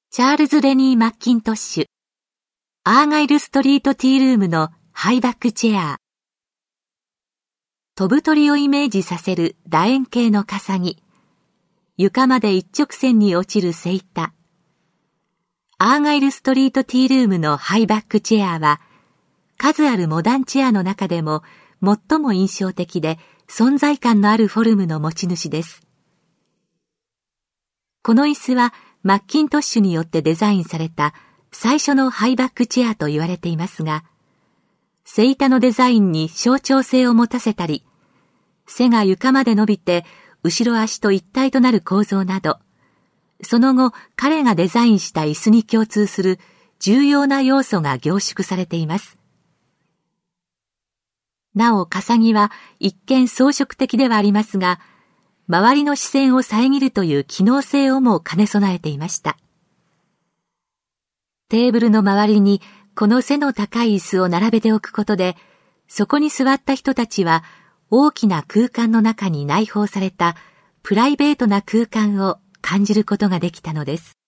チャールズ・レニー・マッキントッシュ、アーガイル・ストリート・ティールームのハイバックチェア。飛ぶ鳥をイメージさせる楕円形の笠木。床まで一直線に落ちる背板。アーガイル・ストリート・ティールームのハイバックチェアは、数あるモダンチェアの中でも最も印象的で存在感のあるフォルムの持ち主です。この椅子はマッキントッシュによってデザインされた最初のハイバックチェアと言われていますが、背板のデザインに象徴性を持たせたり、背が床まで伸びて後ろ足と一体となる構造など、その後彼がデザインした椅子に共通する重要な要素が凝縮されています。なお笠木は一見装飾的ではありますが、周りの視線を遮るという機能性をも兼ね備えていました。テーブルの周りにこの背の高い椅子を並べておくことで、そこに座った人たちは大きな空間の中に内包されたプライベートな空間を感じることができたのです。